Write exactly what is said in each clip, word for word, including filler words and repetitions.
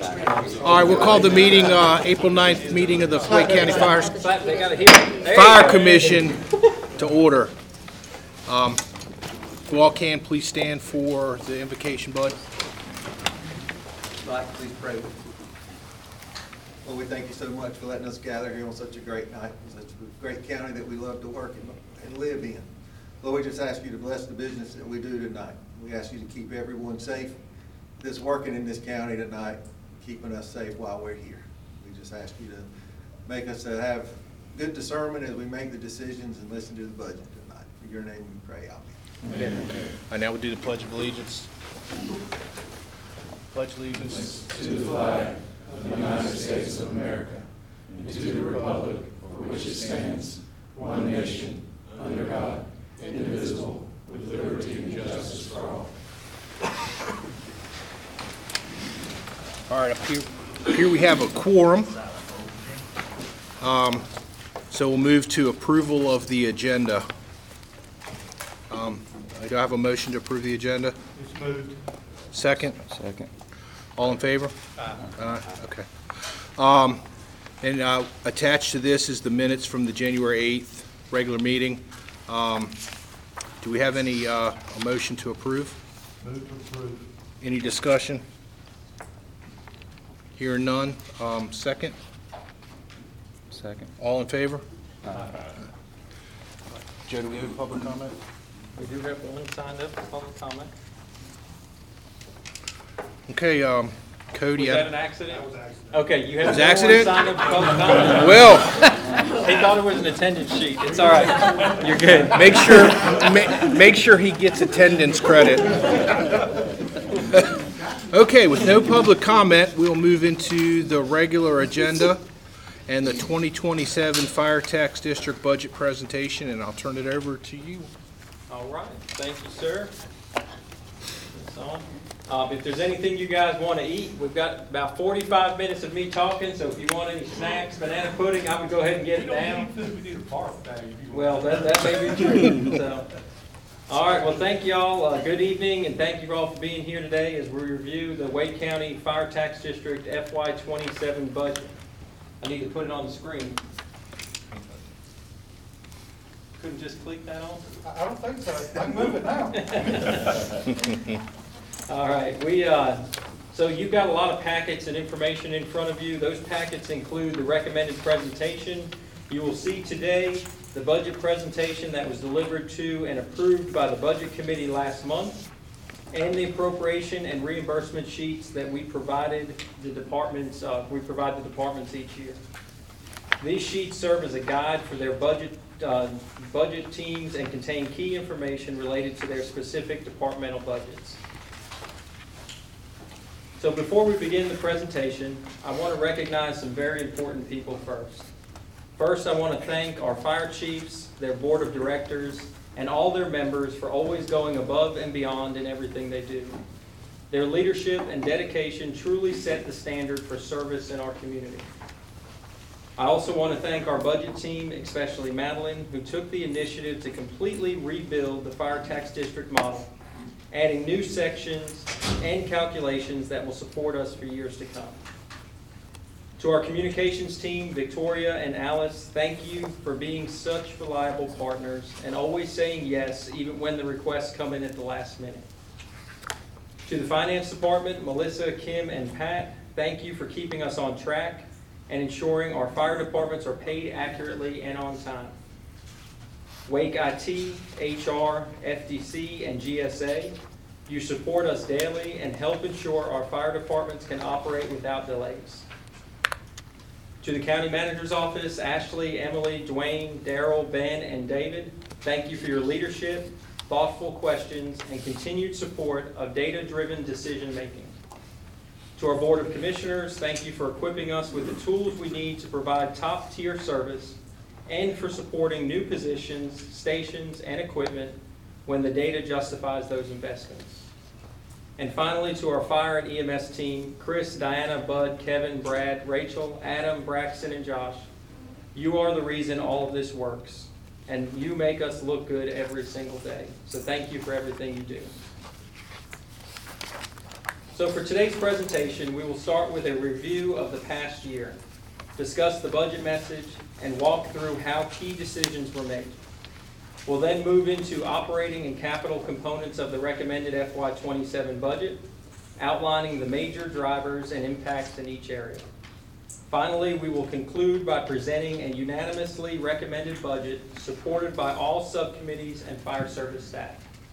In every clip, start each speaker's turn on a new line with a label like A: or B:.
A: All right, we'll call the meeting, uh, April ninth meeting of the Wake County Fire,
B: They gotta hear it. There you
A: Fire
B: go.
A: Commission to order. Um, if you all can, please stand for the invocation, bud.
C: Mike, please pray with me. Lord, we thank you so much for letting us gather here on such a great night, such a great county that we love to work and, and live in. Lord, we just ask you to bless the business that we do tonight. We ask you to keep everyone safe that's working in this county tonight, keeping us safe while we're here. We just ask you to make us to have good discernment as we make the decisions and listen to the budget tonight. In your name we pray, amen.
A: All right, now we'll do the Pledge of Allegiance. Pledge allegiance
D: to the flag of the United States of America and to the republic for which it stands, one nation, under God, indivisible, with liberty and justice for all.
A: All right, up here, here we have a quorum. Um, so we'll move to approval of the agenda. Um, do I have a motion to approve the agenda?
E: It's moved.
A: Second?
D: Second.
A: All in favor? Aye. Aye, okay. Um, and, uh, attached to this is the minutes from the January eighth regular meeting. Um, do we have any, uh, a motion to approve?
E: Move to approve.
A: Any discussion? Hearing none. Um, second?
D: Second.
A: All in favor? Joe, do we have any public comment?
B: We do have one signed up for public comment.
A: Okay, um, Cody.
B: Was
A: I-
B: that an accident? Okay, you have
A: Was
B: no one
A: accident?
B: signed up for public comment.
A: Will,
B: He thought it was an attendance sheet. It's all right. You're good.
A: make sure, ma- make sure he gets attendance credit. Okay, with no public comment, we'll move into the regular agenda and the twenty twenty-seven Fire Tax District Budget Presentation, and I'll turn it over to you.
B: All right, thank you, sir. It's on. Um, if there's anything you guys want to eat, we've got about forty-five minutes of me talking, so if you want any snacks, banana pudding, I would go ahead and get it down.
E: We need a park day.
B: Well, that, that may be true, so. All right, well, thank y'all, uh, good evening, and thank you all for being here today as we review the Wake County Fire Tax District F Y twenty-seven budget. I need to put it on the screen. Couldn't just click that on?
E: I don't think so. I can move it now.
B: All right, we, uh, so you've got a lot of packets and information in front of you. Those packets include the recommended presentation. You will see today the budget presentation that was delivered to and approved by the Budget Committee last month, and the appropriation and reimbursement sheets that we provided the departments, uh, we provide the departments each year. These sheets serve as a guide for their budget, uh, budget teams and contain key information related to their specific departmental budgets. So before we begin the presentation, I want to recognize some very important people first. First, I want to thank our fire chiefs, their board of directors, and all their members for always going above and beyond in everything they do. Their leadership and dedication truly set the standard for service in our community. I also want to thank our budget team, especially Madeline, who took the initiative to completely rebuild the fire tax district model, adding new sections and calculations that will support us for years to come. To our communications team, Victoria and Alice, thank you for being such reliable partners and always saying yes, even when the requests come in at the last minute. To the finance department, Melissa, Kim, and Pat, thank you for keeping us on track and ensuring our fire departments are paid accurately and on time. Wake I T, H R, F D C, and G S A, you support us daily and help ensure our fire departments can operate without delays. To the county manager's office, Ashley, Emily, Dwayne, Daryl, Ben, and David, thank you for your leadership, thoughtful questions, and continued support of data-driven decision-making. To our Board of Commissioners, thank you for equipping us with the tools we need to provide top-tier service and for supporting new positions, stations, and equipment when the data justifies those investments. And finally, to our fire and E M S team, Chris, Diana, Bud, Kevin, Brad, Rachel, Adam, Braxton, and Josh, you are the reason all of this works, and you make us look good every single day. So thank you for everything you do. So for today's presentation, we will start with a review of the past year, discuss the budget message, and walk through how key decisions were made. We'll then move into operating and capital components of the recommended F Y twenty-seven budget, outlining the major drivers and impacts in each area. Finally, we will conclude by presenting a unanimously recommended budget supported by all subcommittees and fire service staff.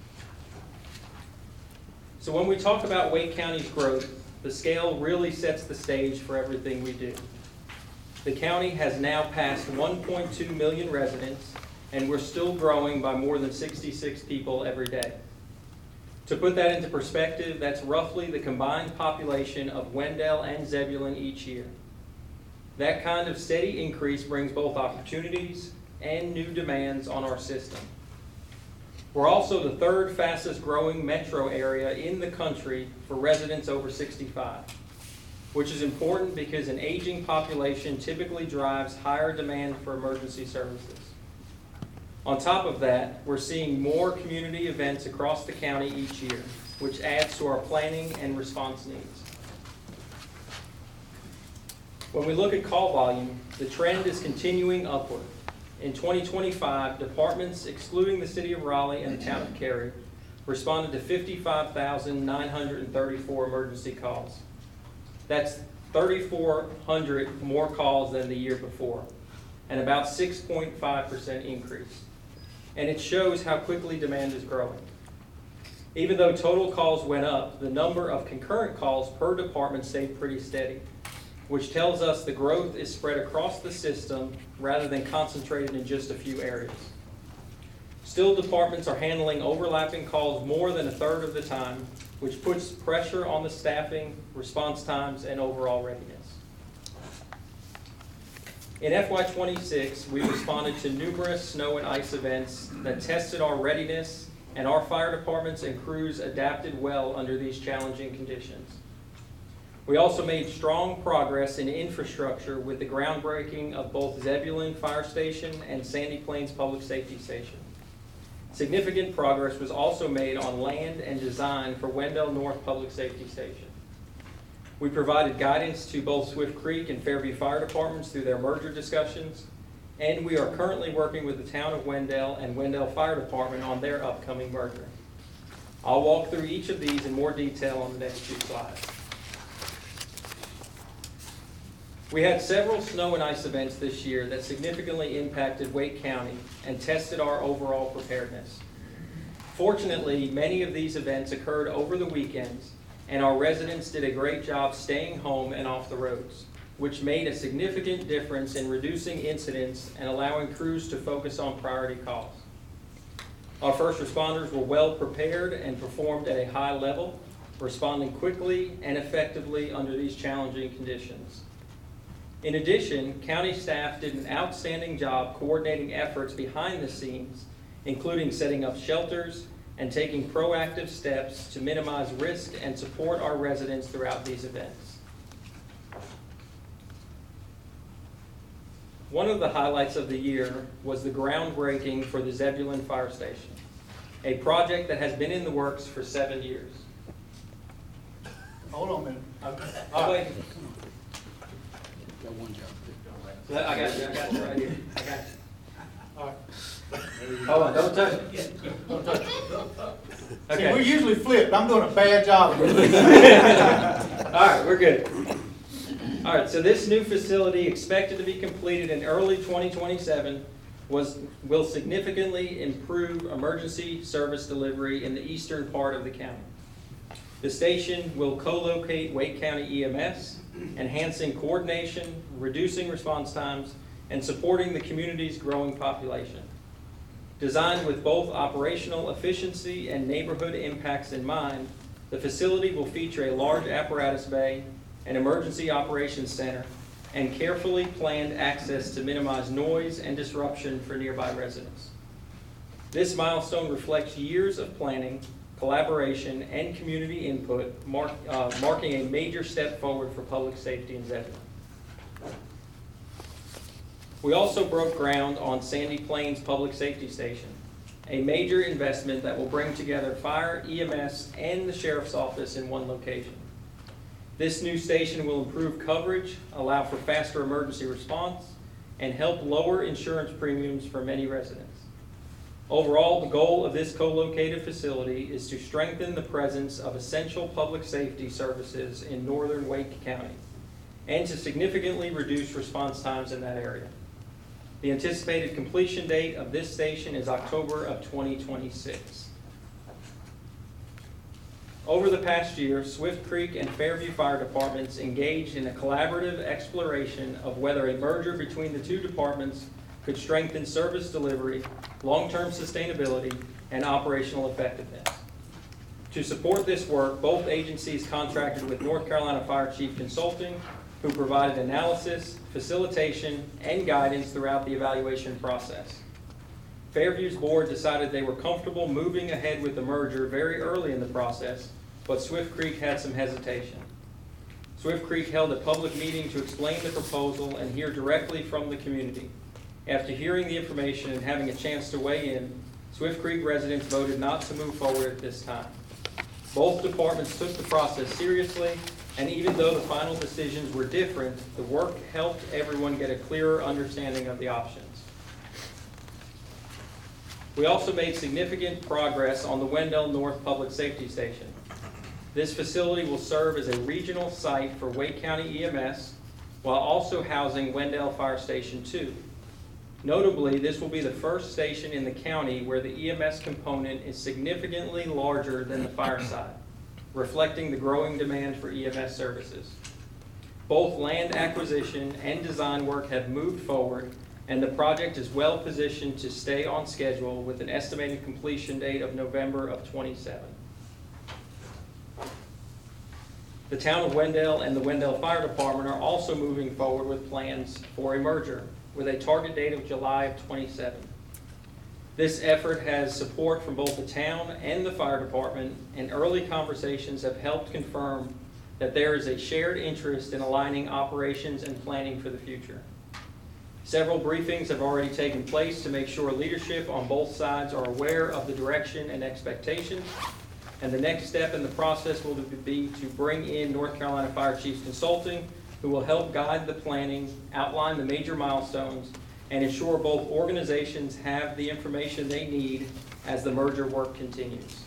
B: So when we talk about Wake County's growth, the scale really sets the stage for everything we do. The county has now passed one point two million residents, and we're still growing by more than sixty-six people every day. To put that into perspective, that's roughly the combined population of Wendell and Zebulon each year. That kind of steady increase brings both opportunities and new demands on our system. We're also the third fastest growing metro area in the country for residents over sixty-five, which is important because an aging population typically drives higher demand for emergency services. On top of that, we're seeing more community events across the county each year, which adds to our planning and response needs. When we look at call volume, the trend is continuing upward. In twenty twenty-five, departments excluding the city of Raleigh and the town of Cary responded to fifty-five thousand nine hundred thirty-four emergency calls. That's three thousand four hundred more calls than the year before, and about six point five percent increase. And it shows how quickly demand is growing. Even though total calls went up, the number of concurrent calls per department stayed pretty steady, which tells us the growth is spread across the system rather than concentrated in just a few areas. Still, departments are handling overlapping calls more than a third of the time, which puts pressure on the staffing, response times, and overall readiness. In F Y twenty-six, we responded to numerous snow and ice events that tested our readiness, and our fire departments and crews adapted well under these challenging conditions. We also made strong progress in infrastructure with the groundbreaking of both Zebulon Fire Station and Sandy Plains Public Safety Station. Significant progress was also made on land and design for Wendell North Public Safety Station. We provided guidance to both Swift Creek and Fairview Fire Departments through their merger discussions, and we are currently working with the town of Wendell and Wendell Fire Department on their upcoming merger. I'll walk through each of these in more detail on the next few slides. We had several snow and ice events this year that significantly impacted Wake County and tested our overall preparedness. Fortunately, many of these events occurred over the weekends, and our residents did a great job staying home and off the roads, which made a significant difference in reducing incidents and allowing crews to focus on priority calls. Our first responders were well prepared and performed at a high level, responding quickly and effectively under these challenging conditions. In addition, county staff did an outstanding job coordinating efforts behind the scenes, including setting up shelters and taking proactive steps to minimize risk and support our residents throughout these events. One of the highlights of the year was the groundbreaking for the Zebulon Fire Station, a project that has been in the works for seven years.
E: Hold on a minute.
B: Oh, wait. I got you, I got you right here. I got you.
E: All right.
B: Hold on, don't touch it.
E: Don't touch it. See,
B: Okay.
E: we're usually flipped. I'm doing a bad job.
B: All right, we're good. All right, so this new facility, expected to be completed in early twenty twenty-seven, was, will significantly improve emergency service delivery in the eastern part of the county. The station will co-locate Wake County E M S, enhancing coordination, reducing response times, and supporting the community's growing population. Designed with both operational efficiency and neighborhood impacts in mind, the facility will feature a large apparatus bay, an emergency operations center, and carefully planned access to minimize noise and disruption for nearby residents. This milestone reflects years of planning, collaboration, and community input, mark, uh, marking a major step forward for public safety in Zebulon. We also broke ground on Sandy Plains Public Safety Station, a major investment that will bring together fire, E M S, and the Sheriff's Office in one location. This new station will improve coverage, allow for faster emergency response, and help lower insurance premiums for many residents. Overall, the goal of this co-located facility is to strengthen the presence of essential public safety services in northern Wake County and to significantly reduce response times in that area. The anticipated completion date of this station is October of twenty twenty-six. Over the past year, Swift Creek and Fairview Fire Departments engaged in a collaborative exploration of whether a merger between the two departments could strengthen service delivery, long-term sustainability, and operational effectiveness. To support this work, both agencies contracted with North Carolina Fire Chief Consulting, who provided analysis, facilitation, and guidance throughout the evaluation process. Fairview's board decided they were comfortable moving ahead with the merger very early in the process, but Swift Creek had some hesitation. Swift Creek held a public meeting to explain the proposal and hear directly from the community. After hearing the information and having a chance to weigh in, Swift Creek residents voted not to move forward at this time. Both departments took the process seriously, and even though the final decisions were different, the work helped everyone get a clearer understanding of the options. We also made significant progress on the Wendell North Public Safety Station. This facility will serve as a regional site for Wake County E M S while also housing Wendell Fire Station two. Notably, this will be the first station in the county where the E M S component is significantly larger than the fire side, reflecting the growing demand for E M S services. Both land acquisition and design work have moved forward, and the project is well positioned to stay on schedule with an estimated completion date of November of twenty-seven. The town of Wendell and the Wendell Fire Department are also moving forward with plans for a merger, with a target date of July of twenty-seven. This effort has support from both the town and the fire department, and early conversations have helped confirm that there is a shared interest in aligning operations and planning for the future. Several briefings have already taken place to make sure leadership on both sides are aware of the direction and expectations, and the next step in the process will be to bring in North Carolina Fire Chiefs Consulting, who will help guide the planning, outline the major milestones, and ensure both organizations have the information they need as the merger work continues.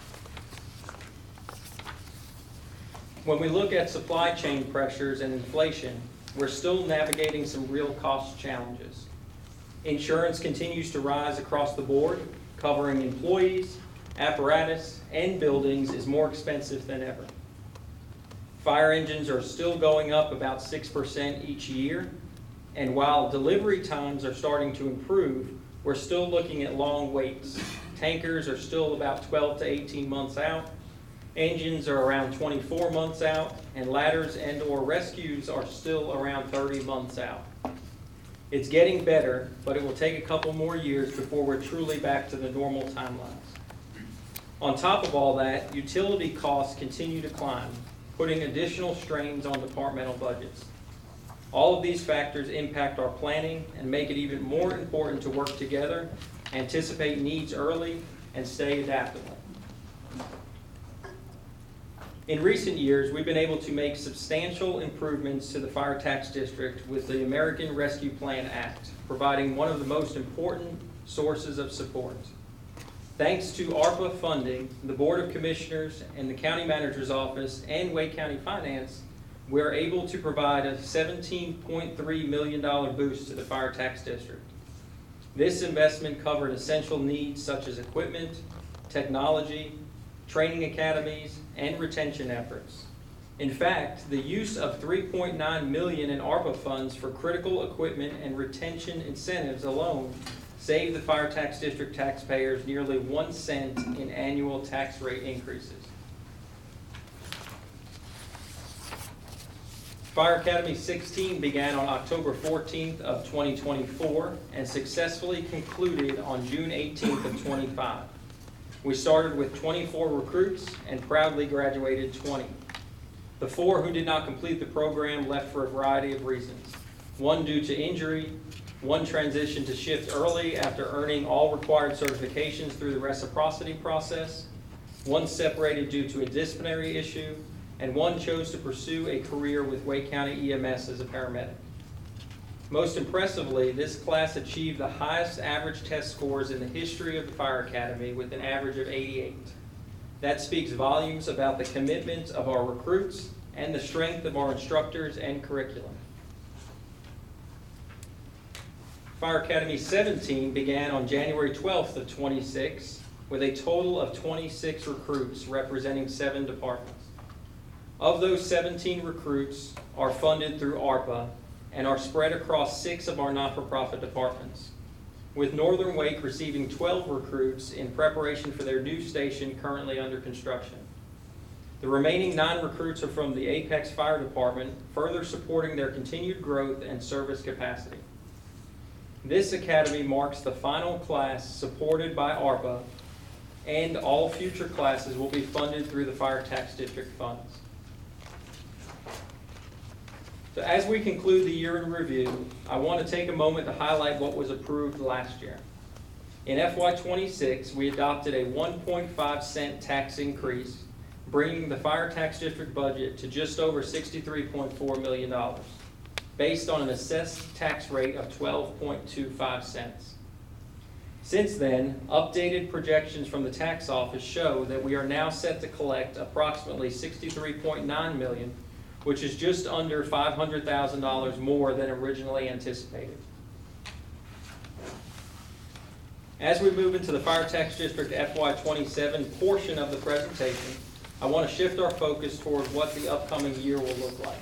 B: When we look at supply chain pressures and inflation, we're still navigating some real cost challenges. Insurance continues to rise across the board, covering employees, apparatus, and buildings is more expensive than ever. Fire engines are still going up about six percent each year, and while delivery times are starting to improve, we're still looking at long waits. Tankers are still about twelve to eighteen months out, engines are around twenty-four months out, and ladders and or rescues are still around thirty months out. It's getting better, but it will take a couple more years before we're truly back to the normal timelines. On top of all that, utility costs continue to climb, putting additional strains on departmental budgets. All of these factors impact our planning and make it even more important to work together, anticipate needs early, and stay adaptable. In recent years, we've been able to make substantial improvements to the fire tax district with the American Rescue Plan Act, providing one of the most important sources of support. Thanks to ARPA funding, the Board of Commissioners and the County Manager's Office and Wake County Finance, we are able to provide a seventeen point three million dollars boost to the fire tax district. This investment covered essential needs such as equipment, technology, training academies, and retention efforts. In fact, the use of three point nine million dollars in ARPA funds for critical equipment and retention incentives alone saved the fire tax district taxpayers nearly one cent in annual tax rate increases. Fire Academy sixteen began on October fourteenth of twenty twenty-four and successfully concluded on June eighteenth of twenty-five. We started with twenty-four recruits and proudly graduated twenty. The four who did not complete the program left for a variety of reasons. One due to injury, one transitioned to shift early after earning all required certifications through the reciprocity process, one separated due to a disciplinary issue, and one chose to pursue a career with Wake County E M S as a paramedic. Most impressively, this class achieved the highest average test scores in the history of the Fire Academy with an average of eighty-eight. That speaks volumes about the commitment of our recruits and the strength of our instructors and curriculum. Fire Academy seventeen began on January twelfth of twenty-six with a total of twenty-six recruits representing seven departments. Of those seventeen recruits are funded through ARPA and are spread across six of our not-for-profit departments, with Northern Wake receiving twelve recruits in preparation for their new station currently under construction. The remaining nine recruits are from the Apex Fire Department, further supporting their continued growth and service capacity. This academy marks the final class supported by ARPA, and all future classes will be funded through the Fire Tax District funds. So as we conclude the year in review, I want to take a moment to highlight what was approved last year. In F Y twenty-six, we adopted a one point five cent tax increase, bringing the Fire Tax District budget to just over sixty-three point four million dollars, based on an assessed tax rate of twelve point two five cents. Since then, updated projections from the tax office show that we are now set to collect approximately sixty-three point nine million dollars, which is just under five hundred thousand dollars more than originally anticipated. As we move into the Fire Tax District F Y twenty-seven portion of the presentation, I want to shift our focus toward what the upcoming year will look like.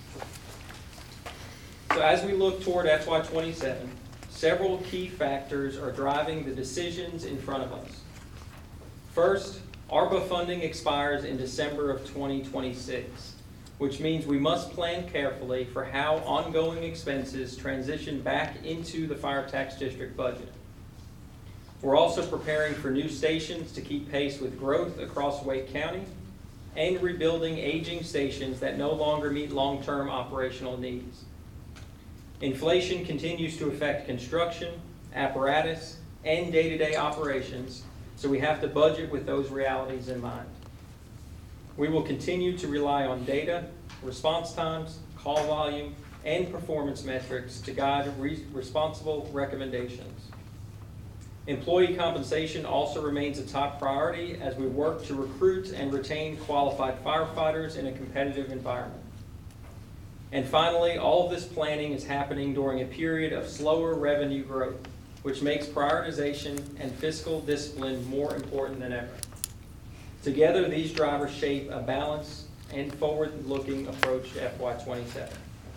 B: So as we look toward F Y twenty-seven, several key factors are driving the decisions in front of us. First, ARPA funding expires in December of twenty twenty-six. Which means we must plan carefully for how ongoing expenses transition back into the Fire Tax District budget. We're also preparing for new stations to keep pace with growth across Wake County and rebuilding aging stations that no longer meet long-term operational needs. Inflation continues to affect construction, apparatus, and day-to-day operations, so we have to budget with those realities in mind. We will continue to rely on data, response times, call volume, and performance metrics to guide re- responsible recommendations. Employee compensation also remains a top priority as we work to recruit and retain qualified firefighters in a competitive environment. And finally, all of this planning is happening during a period of slower revenue growth, which makes prioritization and fiscal discipline more important than ever. Together, these drivers shape a balanced and forward-looking approach to F Y twenty-seven.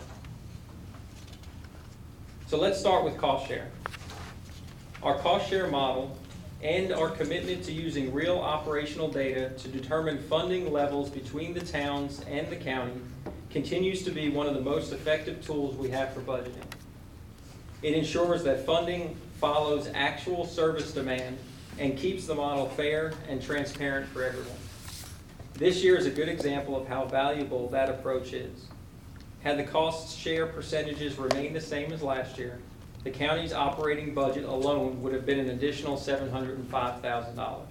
B: So let's start with cost share. Our cost share model and our commitment to using real operational data to determine funding levels between the towns and the county continues to be one of the most effective tools we have for budgeting. It ensures that funding follows actual service demand and keeps the model fair and transparent for everyone. This year is a good example of how valuable that approach is. Had the cost share percentages remained the same as last year, the county's operating budget alone would have been an additional seven hundred five thousand dollars.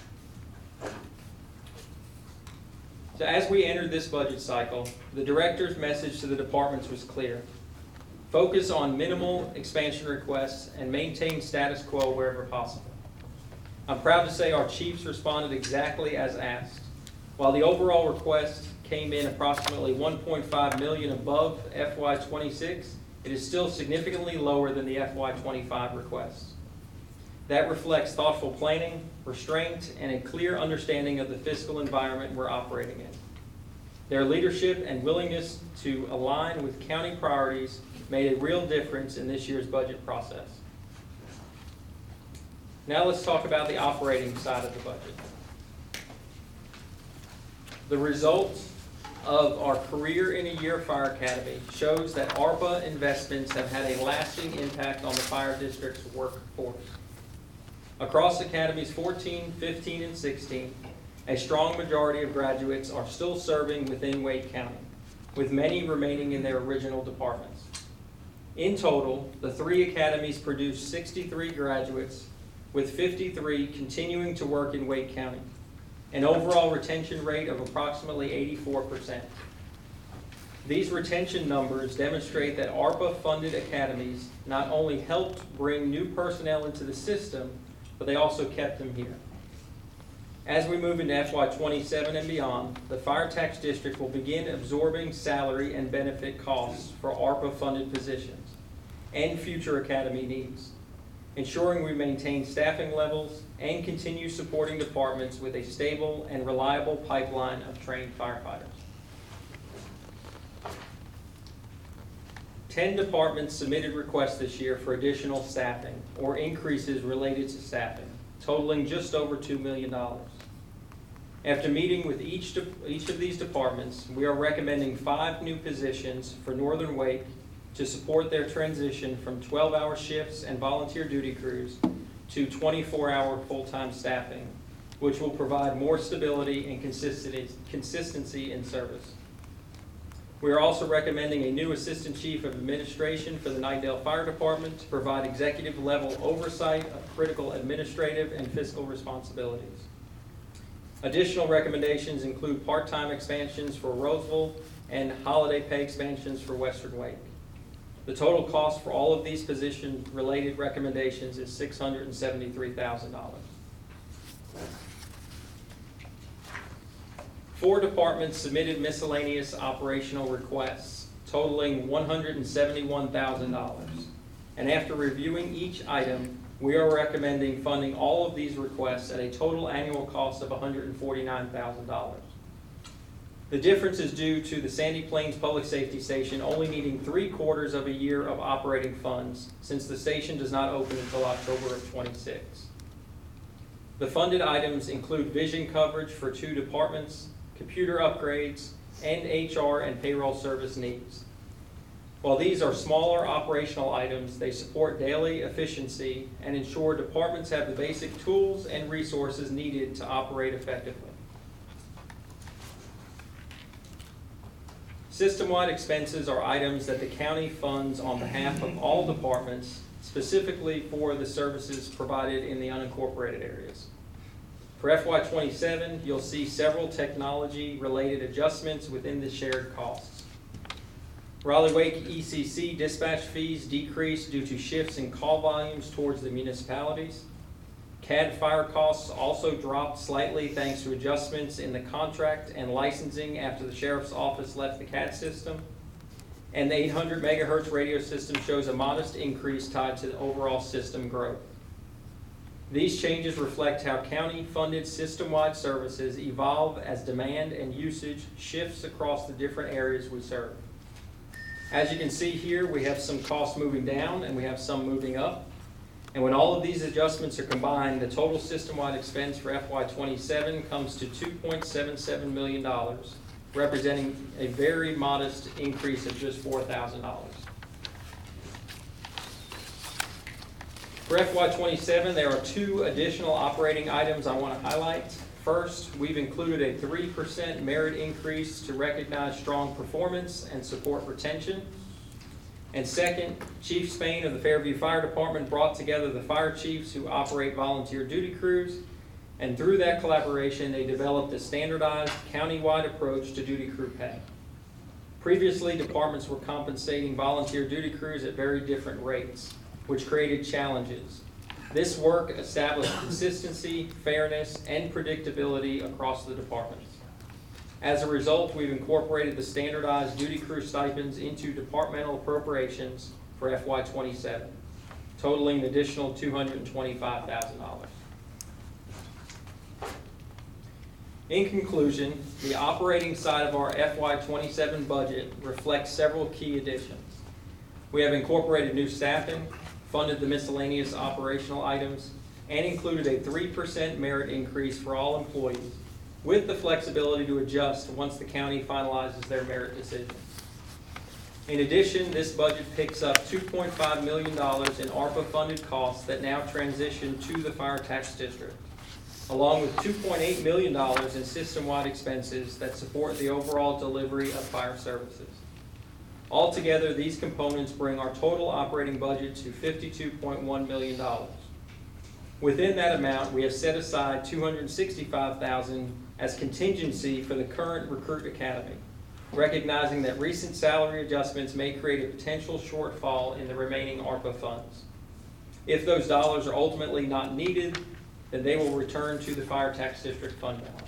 B: So as we entered this budget cycle, the director's message to the departments was clear. Focus on minimal expansion requests and maintain status quo wherever possible. I'm proud to say our chiefs responded exactly as asked. While the overall request came in approximately one point five million dollars above F Y twenty-six, it is still significantly lower than the F Y twenty-five request. That reflects thoughtful planning, restraint, and a clear understanding of the fiscal environment we're operating in. Their leadership and willingness to align with county priorities made a real difference in this year's budget process. Now let's talk about the operating side of the budget. The results of our Career in a Year Fire Academy shows that ARPA investments have had a lasting impact on the fire district's workforce. Across academies fourteen, fifteen, and sixteen, a strong majority of graduates are still serving within Wake County, with many remaining in their original departments. In total, the three academies produced sixty-three graduates, with fifty-three continuing to work in Wake County. an overall retention rate of approximately eighty-four percent. These retention numbers demonstrate that ARPA-funded academies not only helped bring new personnel into the system, but they also kept them here. As we move into F Y twenty-seven and beyond, the Fire Tax District will begin absorbing salary and benefit costs for ARPA-funded positions and future academy needs, ensuring we maintain staffing levels and continue supporting departments with a stable and reliable pipeline of trained firefighters. Ten departments submitted requests this year for additional staffing or increases related to staffing, totaling just over two million dollars. After meeting with each, de- each of these departments, we are recommending five new positions for Northern Wake to support their transition from twelve-hour shifts and volunteer duty crews to twenty-four hour full-time staffing, which will provide more stability and consistency, consistency in service. We are also recommending a new Assistant Chief of Administration for the Nightdale Fire Department to provide executive-level oversight of critical administrative and fiscal responsibilities. Additional recommendations include part-time expansions for Roseville and holiday pay expansions for Western Wake. The total cost for all of these position-related recommendations is six hundred seventy-three thousand dollars. Four departments submitted miscellaneous operational requests totaling one hundred seventy-one thousand dollars. And after reviewing each item, we are recommending funding all of these requests at a total annual cost of one hundred forty-nine thousand dollars. The difference is due to the Sandy Plains Public Safety Station only needing three quarters of a year of operating funds, since the station does not open until October of twenty-six. The funded items include vision coverage for two departments, computer upgrades, and H R and payroll service needs. While these are smaller operational items, they support daily efficiency and ensure departments have the basic tools and resources needed to operate effectively. System-wide expenses are items that the county funds on behalf of all departments, specifically for the services provided in the unincorporated areas. For F Y twenty-seven, you'll see several technology-related adjustments within the shared costs. Raleigh Wake E C C dispatch fees decreased due to shifts in call volumes towards the municipalities. C A D fire costs also dropped slightly thanks to adjustments in the contract and licensing after the sheriff's office left the C A D system. And the eight hundred megahertz radio system shows a modest increase tied to the overall system growth. These changes reflect how county-funded system-wide services evolve as demand and usage shifts across the different areas we serve. As you can see here, we have some costs moving down and we have some moving up. And when all of these adjustments are combined, the total system-wide expense for F Y twenty-seven comes to two point seven seven million dollars, representing a very modest increase of just four thousand dollars. For F Y twenty-seven, there are two additional operating items I want to highlight. First, we've included a three percent merit increase to recognize strong performance and support retention. And second, Chief Spain of the Fairview Fire Department brought together the fire chiefs who operate volunteer duty crews, and through that collaboration, they developed a standardized county-wide approach to duty crew pay. Previously, departments were compensating volunteer duty crews at very different rates, which created challenges. This work established consistency, fairness, and predictability across the departments. As a result, we've incorporated the standardized duty crew stipends into departmental appropriations for F Y twenty-seven, totaling an additional two hundred twenty-five thousand dollars. In conclusion, the operating side of our F Y twenty-seven budget reflects several key additions. We have incorporated new staffing, funded the miscellaneous operational items, and included a three percent merit increase for all employees, with the flexibility to adjust once the county finalizes their merit decision. In addition, this budget picks up two point five million dollars in ARPA-funded costs that now transition to the Fire Tax District, along with two point eight million dollars in system-wide expenses that support the overall delivery of fire services. Altogether, these components bring our total operating budget to fifty-two point one million dollars. Within that amount, we have set aside two hundred sixty-five thousand dollars as contingency for the current Recruit Academy, recognizing that recent salary adjustments may create a potential shortfall in the remaining ARPA funds. If those dollars are ultimately not needed, then they will return to the Fire Tax District fund balance.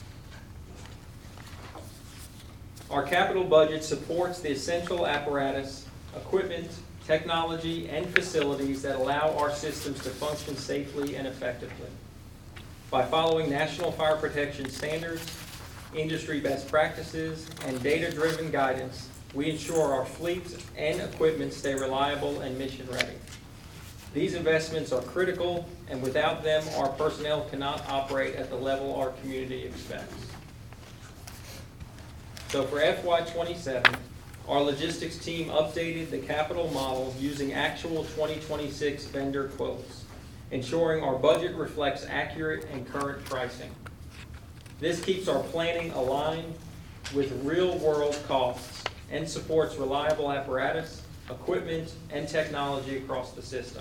B: Our capital budget supports the essential apparatus, equipment, technology, and facilities that allow our systems to function safely and effectively. By following national fire protection standards, industry best practices, and data-driven guidance, we ensure our fleets and equipment stay reliable and mission-ready. These investments are critical, and without them, our personnel cannot operate at the level our community expects. So for F Y twenty-seven, our logistics team updated the capital model using actual twenty twenty-six vendor quotes, ensuring our budget reflects accurate and current pricing. This keeps our planning aligned with real-world costs and supports reliable apparatus, equipment, and technology across the system.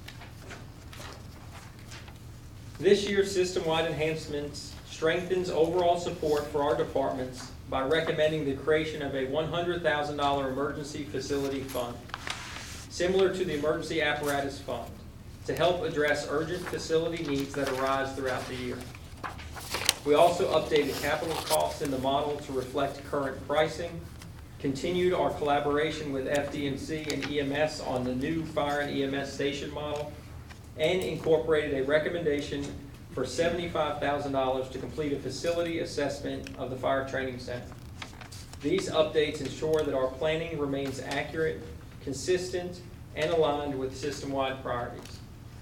B: This year's system-wide enhancements strengthens overall support for our departments by recommending the creation of a one hundred thousand dollars emergency facility fund, similar to the emergency apparatus fund, to help address urgent facility needs that arise throughout the year. We also updated capital costs in the model to reflect current pricing, continued our collaboration with F D and C and E M S on the new fire and E M S station model, and incorporated a recommendation for seventy-five thousand dollars to complete a facility assessment of the Fire Training Center. These updates ensure that our planning remains accurate, consistent, and aligned with system-wide priorities.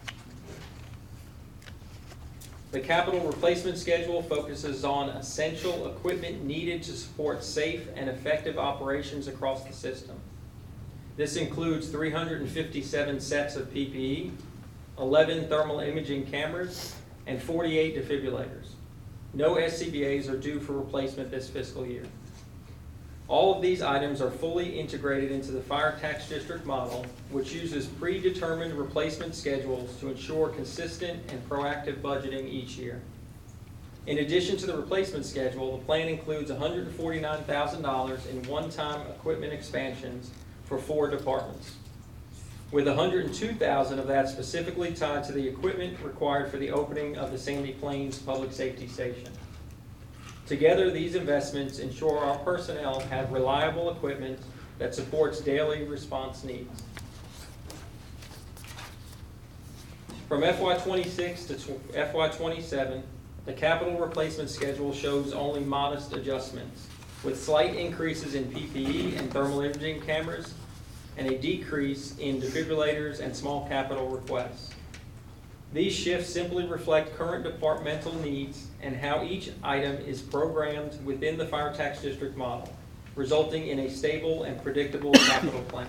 B: The capital replacement schedule focuses on essential equipment needed to support safe and effective operations across the system. This includes three hundred fifty-seven sets of P P E, eleven thermal imaging cameras, and forty-eight defibrillators. No S C B As are due for replacement this fiscal year. All of these items are fully integrated into the Fire Tax District model, which uses predetermined replacement schedules to ensure consistent and proactive budgeting each year. In addition to the replacement schedule, the plan includes one hundred forty-nine thousand dollars in one-time equipment expansions for four departments, with one hundred two thousand dollars of that specifically tied to the equipment required for the opening of the Sandy Plains Public Safety Station. Together, these investments ensure our personnel have reliable equipment that supports daily response needs. From F Y twenty-six to F Y twenty-seven, the capital replacement schedule shows only modest adjustments, with slight increases in P P E and thermal imaging cameras, and a decrease in defibrillators and small capital requests. These shifts simply reflect current departmental needs and how each item is programmed within the Fire Tax District model, resulting in a stable and predictable capital plan.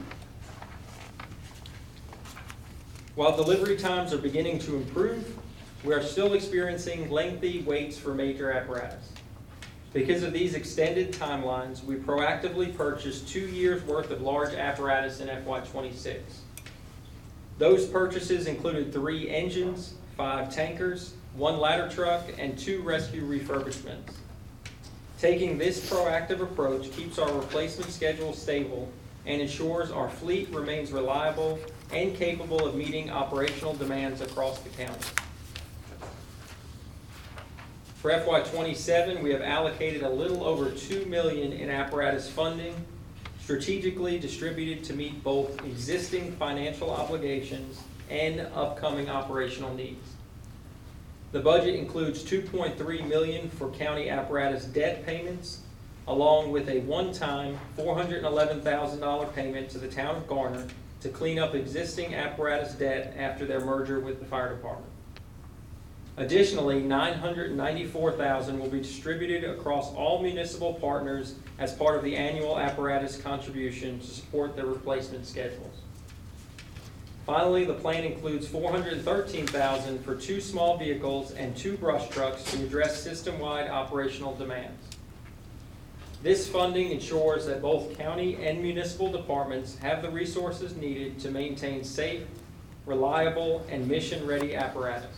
B: While delivery times are beginning to improve, we are still experiencing lengthy waits for major apparatus. Because of these extended timelines, we proactively purchased two years' worth of large apparatus in F Y twenty-six. Those purchases included three engines, five tankers, one ladder truck, and two rescue refurbishments. Taking this proactive approach keeps our replacement schedule stable and ensures our fleet remains reliable and capable of meeting operational demands across the county. For F Y twenty-seven, we have allocated a little over two million dollars in apparatus funding, strategically distributed to meet both existing financial obligations and upcoming operational needs. The budget includes two point three million dollars for county apparatus debt payments, along with a one-time four hundred eleven thousand dollars payment to the town of Garner to clean up existing apparatus debt after their merger with the fire department. Additionally, nine hundred ninety-four thousand dollars will be distributed across all municipal partners as part of the annual apparatus contribution to support their replacement schedules. Finally, the plan includes four hundred thirteen thousand dollars for two small vehicles and two brush trucks to address system-wide operational demands. This funding ensures that both county and municipal departments have the resources needed to maintain safe, reliable, and mission-ready apparatus.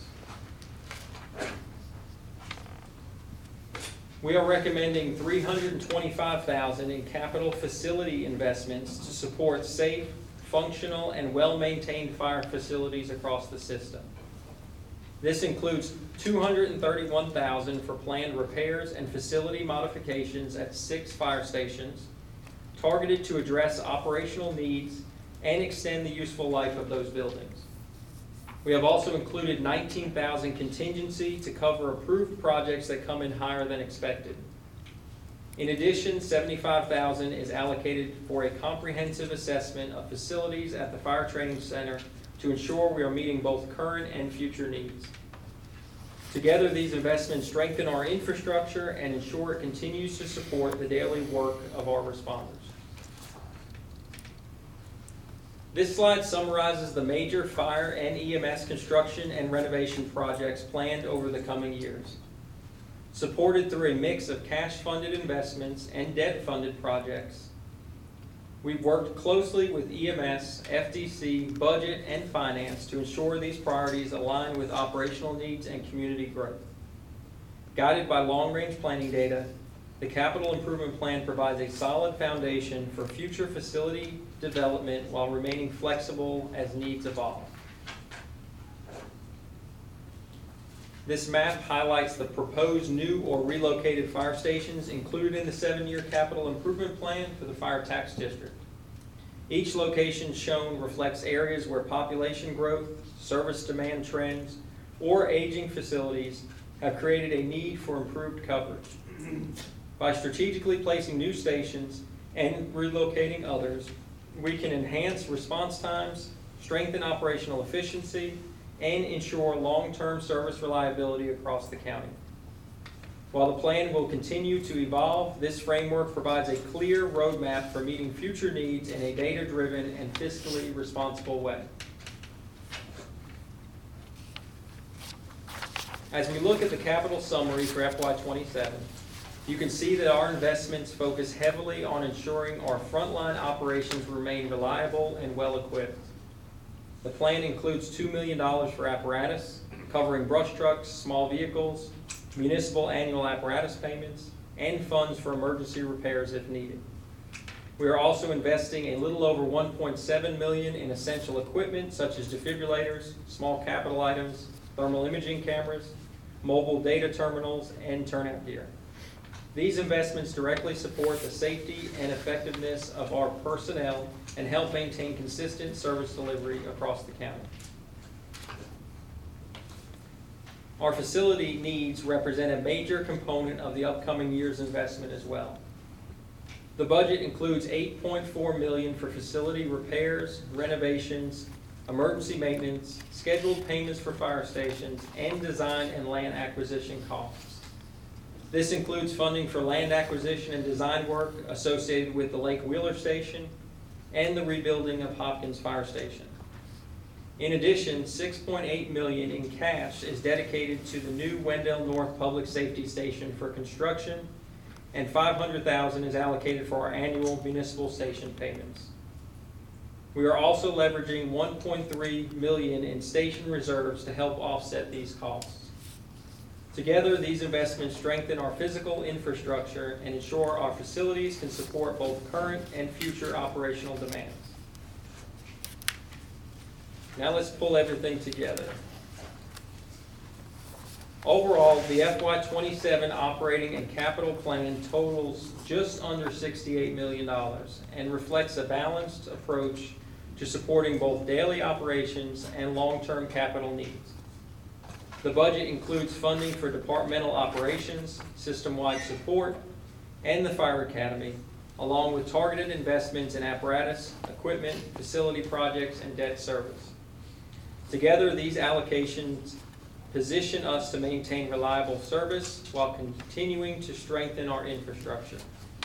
B: We are recommending three hundred twenty-five thousand dollars in capital facility investments to support safe, functional, and well-maintained fire facilities across the system. This includes two hundred thirty-one thousand dollars for planned repairs and facility modifications at six fire stations, targeted to address operational needs and extend the useful life of those buildings. We have also included nineteen thousand dollars contingency to cover approved projects that come in higher than expected. In addition, seventy-five thousand dollars is allocated for a comprehensive assessment of facilities at the Fire Training Center to ensure we are meeting both current and future needs. Together, these investments strengthen our infrastructure and ensure it continues to support the daily work of our responders. This slide summarizes the major fire and E M S construction and renovation projects planned over the coming years. Supported through a mix of cash-funded investments and debt-funded projects, we've worked closely with E M S, F D C, budget, and finance to ensure these priorities align with operational needs and community growth. Guided by long-range planning data, the capital improvement plan provides a solid foundation for future facility development while remaining flexible as needs evolve. This map highlights the proposed new or relocated fire stations included in the seven-year capital improvement plan for the Fire Tax District. Each location shown reflects areas where population growth, service demand trends, or aging facilities have created a need for improved coverage. By strategically placing new stations and relocating others, we can enhance response times, strengthen operational efficiency, and ensure long-term service reliability across the county. While the plan will continue to evolve, this framework provides a clear roadmap for meeting future needs in a data-driven and fiscally responsible way. As we look at the capital summary for F Y twenty-seven, you can see that our investments focus heavily on ensuring our frontline operations remain reliable and well-equipped. The plan includes two million dollars for apparatus, covering brush trucks, small vehicles, municipal annual apparatus payments, and funds for emergency repairs if needed. We are also investing a little over one point seven million dollars in essential equipment such as defibrillators, small capital items, thermal imaging cameras, mobile data terminals, and turnout gear. These investments directly support the safety and effectiveness of our personnel and help maintain consistent service delivery across the county. Our facility needs represent a major component of the upcoming year's investment as well. The budget includes eight point four million dollars for facility repairs, renovations, emergency maintenance, scheduled payments for fire stations, and design and land acquisition costs. This includes funding for land acquisition and design work associated with the Lake Wheeler Station and the rebuilding of Hopkins Fire Station. In addition, six point eight million dollars in cash is dedicated to the new Wendell North Public Safety Station for construction, and five hundred thousand dollars is allocated for our annual municipal station payments. We are also leveraging one point three million dollars in station reserves to help offset these costs. Together, these investments strengthen our physical infrastructure and ensure our facilities can support both current and future operational demands. Now let's pull everything together. Overall, the F Y twenty-seven operating and capital plan totals just under sixty-eight million dollars and reflects a balanced approach to supporting both daily operations and long-term capital needs. The budget includes funding for departmental operations, system-wide support, and the Fire Academy, along with targeted investments in apparatus, equipment, facility projects, and debt service. Together, these allocations position us to maintain reliable service while continuing to strengthen our infrastructure.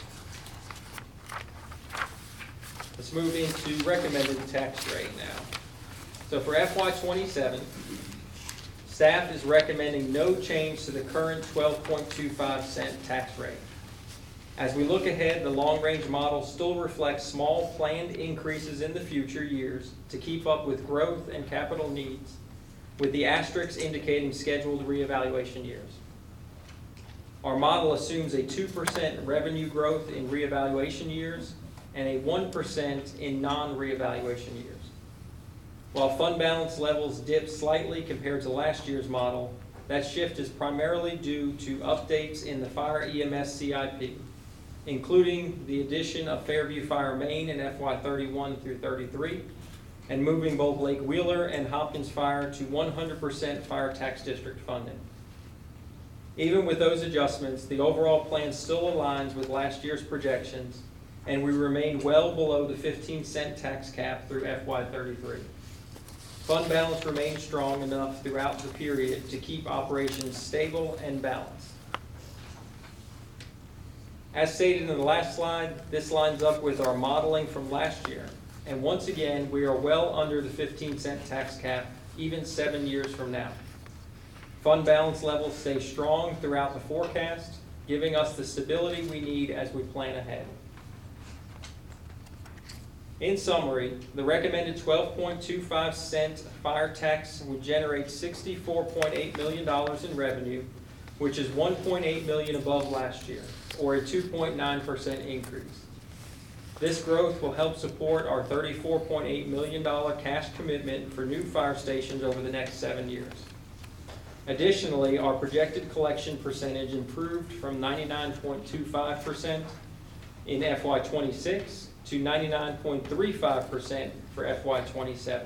B: Let's move into recommended tax rate now. So for F Y twenty-seven, staff is recommending no change to the current twelve point two five cent tax rate. As we look ahead, the long-range model still reflects small planned increases in the future years to keep up with growth and capital needs, with the asterisks indicating scheduled reevaluation years. Our model assumes a two percent revenue growth in reevaluation years and a one percent in non-reevaluation years. While fund balance levels dip slightly compared to last year's model, that shift is primarily due to updates in the Fire E M S C I P, including the addition of Fairview Fire Main in F Y thirty-one through thirty-three, and moving both Lake Wheeler and Hopkins Fire to one hundred percent fire tax district funding. Even with those adjustments, the overall plan still aligns with last year's projections, and we remain well below the fifteen cent tax cap through F Y thirty-three. Fund balance remains strong enough throughout the period to keep operations stable and balanced. As stated in the last slide, this lines up with our modeling from last year. And once again, we are well under the fifteen cent tax cap, even seven years from now. Fund balance levels stay strong throughout the forecast, giving us the stability we need as we plan ahead. In summary, the recommended twelve point two five cent fire tax would generate sixty-four point eight million dollars in revenue, which is one point eight million dollars above last year, or a two point nine percent increase. This growth will help support our thirty-four point eight million dollars cash commitment for new fire stations over the next seven years. Additionally, our projected collection percentage improved from ninety-nine point two five percent in F Y twenty-six to ninety-nine point three five percent for F Y twenty-seven.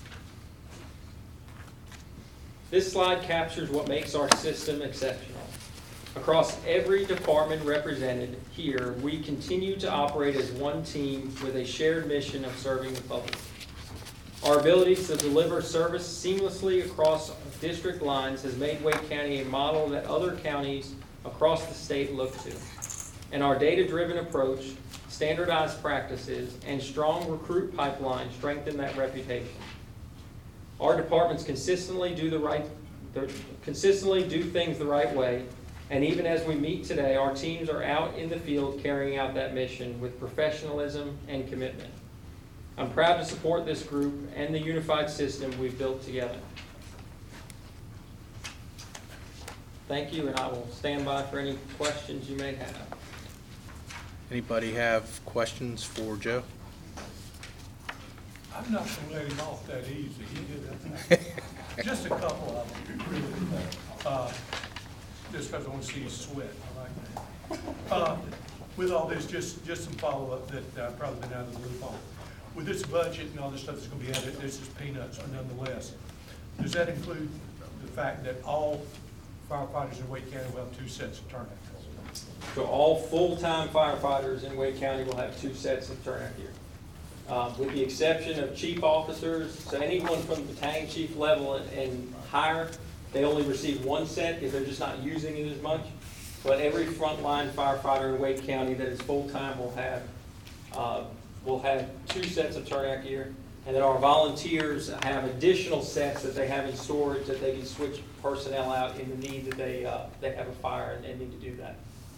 B: This slide captures what makes our system exceptional. Across every department represented here, we continue to operate as one team with a shared mission of serving the public. Our ability to deliver service seamlessly across district lines has made Wake County a model that other counties across the state look to. And our data-driven approach, standardized practices, and strong recruit pipeline strengthen that reputation. Our departments consistently do the right, consistently do things the right way, and even as we meet today, our teams are out in the field carrying out that mission with professionalism and commitment. I'm proud to support this group and the unified system we've built together. Thank you, and I will stand by for any questions you may have.
A: Anybody have questions for Joe?
E: I'm not gonna let him off that easy. He did that. Just a couple of them, really. Uh, Just because I want to see you sweat, I like that. Uh, With all this, just, just some follow-up that I've probably been out of the loop on. With this budget and all this stuff that's going to be added, this is peanuts, but nonetheless. Does that include the fact that all firefighters in Wake County will have two sets of turnout?
B: So all full-time firefighters in Wake County will have two sets of turnout gear. Um, with the exception of chief officers, so anyone from battalion chief level and, and higher, they only receive one set if they're just not using it as much. But every frontline firefighter in Wake County that is full-time will have uh, will have two sets of turnout gear. And then our volunteers have additional sets that they have in storage that they can switch personnel out in the need that they uh, they have a fire and, and need to do that.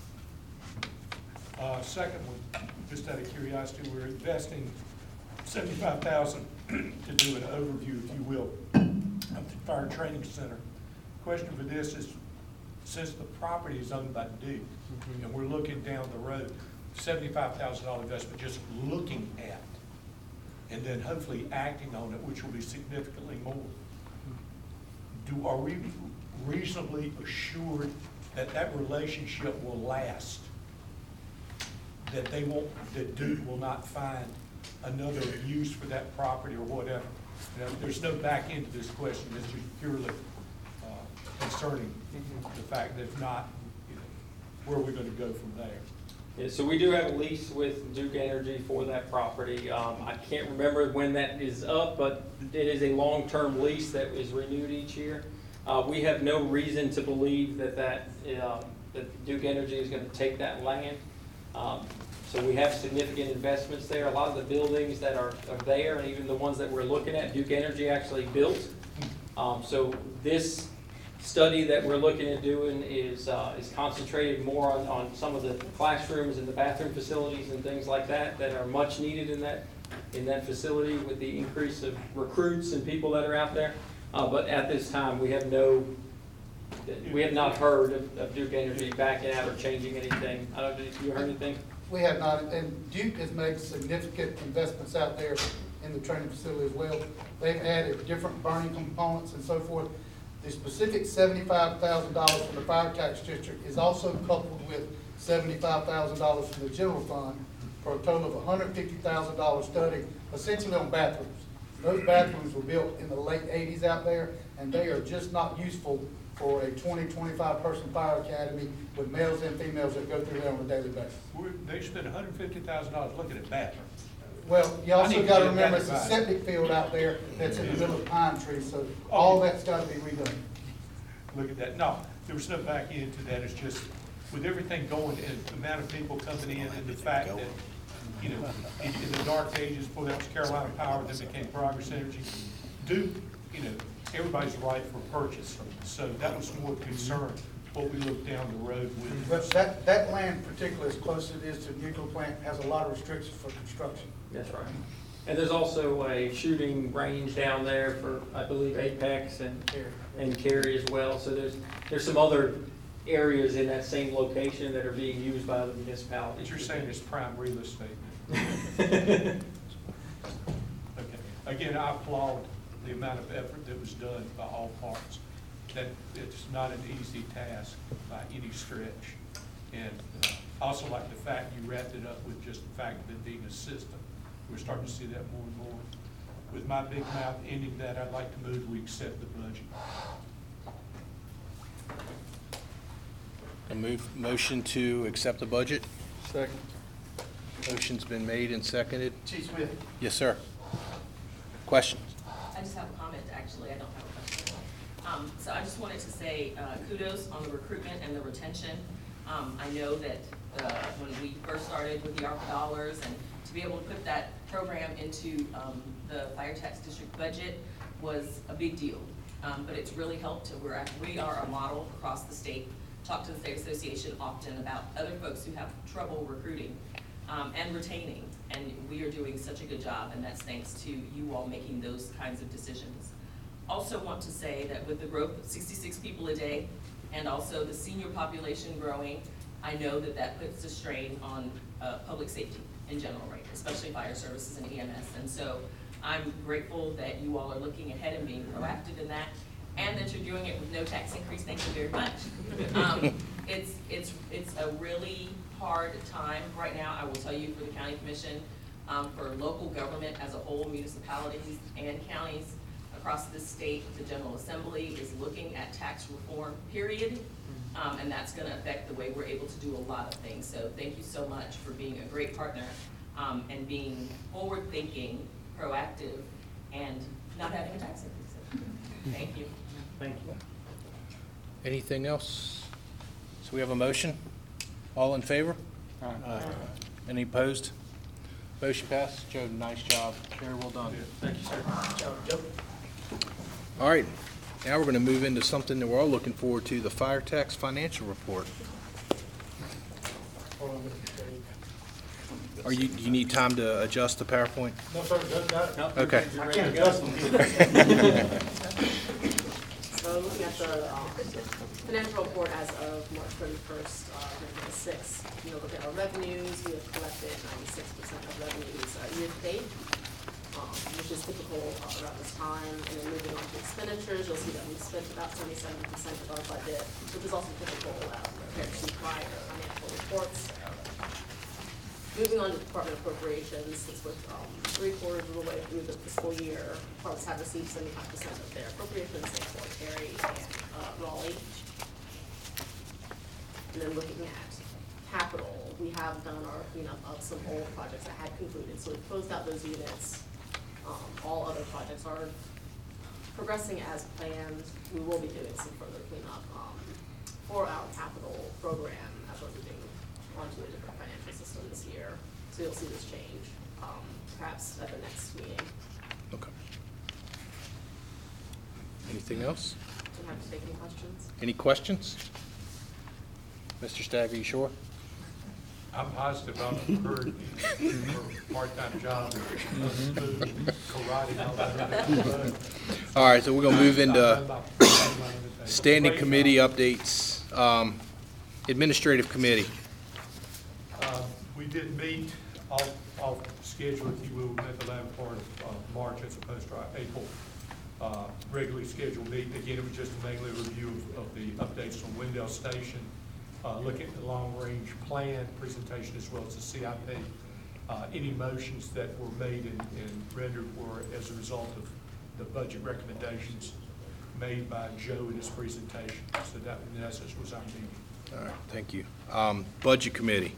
E: Uh, second one, just out of curiosity, we're investing seventy-five thousand dollars to do an overview, if you will, of the fire training center. Question for this is, since the property is owned by Duke, mm-hmm. and we're looking down the road, seventy-five thousand dollars investment just looking at, and then hopefully acting on it, which will be significantly more. Do, are we reasonably assured that that relationship will last? That they won't, that Duke will not find another use for that property or whatever? You know, there's no back end to this question. This is purely uh, concerning mm-hmm. the fact that if not, you know, where are we going to go from there?
B: Yeah, so we do have a lease with Duke Energy for that property. Um, I can't remember when that is up, but it is a long-term lease that is renewed each year. Uh, we have no reason to believe that that, uh, that Duke Energy is going to take that land. Um, so we have significant investments there. A lot of the buildings that are, are there, and even the ones that we're looking at, Duke Energy actually built. Um, so this study that we're looking at doing is, uh, is concentrated more on, on some of the classrooms and the bathroom facilities and things like that, that are much needed in that, in that facility with the increase of recruits and people that are out there. Uh, but at this time, we have no, we have not heard of, of Duke Energy backing out or changing anything. I don't, have you heard anything?
F: We have not, and Duke has made significant investments out there in the training facility as well. They've added different burning components and so forth. The specific seventy-five thousand dollars from the fire tax district is also coupled with seventy-five thousand dollars from the general fund for a total of one hundred fifty thousand dollars study essentially on bathrooms. Those bathrooms were built in the late eighties out there, and they are just not useful for a twenty, twenty-five person fire academy with males and females that go through there on a daily basis.
E: We're, they spent one hundred fifty thousand dollars looking at bathrooms.
F: Well, you
E: I
F: also
E: need to
F: gotta
E: get that
F: remember, it's a
E: advice.
F: septic field out there that's in the middle of pine trees, so all that's gotta be redone.
E: Look at that. No, there was no back end to that. It's just with everything going and the amount of people coming in and the fact that, you know, in, in the dark ages, before that was Carolina Power, then became Progress Energy, Duke, you know, everybody's right for purchase. So that was more concern, what we looked down the road with.
F: But that, that land, particularly as close as it is to the nuclear plant, has a lot of restrictions for construction.
B: That's right. And there's also a shooting range down there for, I believe, Apex and, and Cary as well. So there's, there's some other areas in that same location that are being used by the municipality.
E: What you're saying is prime real estate. Okay. Again, I applaud the amount of effort that was done by all parts. That it's not an easy task by any stretch. And uh, I also like the fact you wrapped it up with just the fact of it being a system. We're starting to see that more and more. With my big mouth ending that, I'd like to move we accept the budget.
A: A move, motion to accept the budget?
F: Second.
A: Motion's been made and seconded.
F: Chief Smith?
A: Yes, sir. Questions?
G: I just have a comment, actually, I don't have a question. Um, so I just wanted to say uh, kudos on the recruitment and the retention. Um, I know that uh, when we first started with the ARPA dollars, and to be able to put that program into um, the fire tax district budget was a big deal. Um, but it's really helped. We're at, we are a model across the state. Talk to the state association often about other folks who have trouble recruiting um, and retaining, and we are doing such a good job, and that's thanks to you all making those kinds of decisions. Also want to say that with the growth of sixty-six people a day, and also the senior population growing, I know that that puts a strain on uh, public safety in general, right, especially fire services and E M S. And so I'm grateful that you all are looking ahead and being proactive in that, and that you're doing it with no tax increase. Thank you very much. Um, it's, it's, it's a really hard time right now, I will tell you, for the county commission, um, for local government as a whole, municipalities and counties across this state. The General Assembly is looking at tax reform, period. Um, and that's gonna affect the way we're able to do a lot of things. So thank you so much for being a great partner, um, and being forward-thinking, proactive, and not having a tax increase. Thank you.
B: Thank you.
A: Anything else? So we have a motion? All in favor?
B: Aye.
A: Any opposed? Motion passed. Joe, nice job. Very well done.
B: Thank you, sir.
A: All right, now we're going to move into something that we're all looking forward to, the fire tax financial report.
F: Hold on, Mister Chairman.
A: Are you, do you need time to adjust the PowerPoint?
F: No, sir, Doug got it.
B: No,
A: Okay.
B: you're
F: I
B: ready to
F: can't
B: go.
F: adjust them.
H: So looking at the um, financial report as of March thirty-first, uh, twenty twenty-six, you know, look at our revenues, we have collected ninety-six percent of revenues uh, year to date, um, which is typical uh, around this time. And then moving on to expenditures, you'll see that we spent about seventy-seven percent of our budget, which is also typical uh, compared to prior financial reports. Moving on to Department Appropriations, since we're um, three quarters of the way through the fiscal year, departments have received seventy-five percent of their appropriations in Fort Perry and uh, Raleigh. And then looking at capital, we have done our cleanup of some old projects that had concluded, so we've closed out those units. Um, all other projects are progressing as planned. We will be doing some further cleanup um, for our capital program as we're moving onto a different financial system this year. So you'll see this change, um, perhaps at the next meeting.
A: Okay. Anything else?
H: and happy to take any questions.
A: Any questions? Mister Stagg, are you sure?
E: I'm positive I'm prepared for a part-time job, karate and all that.
A: All right, so we're gonna move into
E: Standing
A: standing committee updates. Um, Administrative committee.
E: Uh, We did meet off, off schedule, if you will, at the latter part of uh, March as opposed to our April uh, regularly scheduled meeting. Again, it was just mainly a review of, of the updates on Wendell Station, uh, looking at the long-range plan presentation as well as the C I P. Uh, any motions that were made and, and rendered were as a result of the budget recommendations made by Joe in his presentation. So that, in essence, was our meeting.
A: All right, thank you. Um, Budget committee.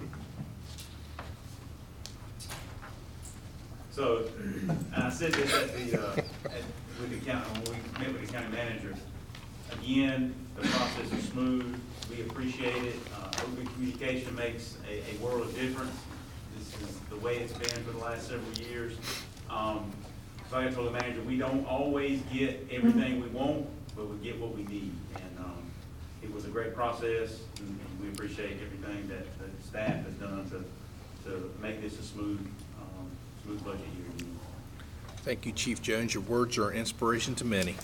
I: So, I said this at the, uh, at, with the county, when we met with the county manager. Again, the process is smooth, we appreciate it, uh, open communication makes a, a world of difference. This is the way it's been for the last several years. Um, so I told the manager, we don't always get everything we want, but we get what we need. And, um, it was a great process, and, and we appreciate everything that the staff has done to, to make this a smooth, um, smooth budget year.
A: Thank you, Chief Jones. Your words are an inspiration to many.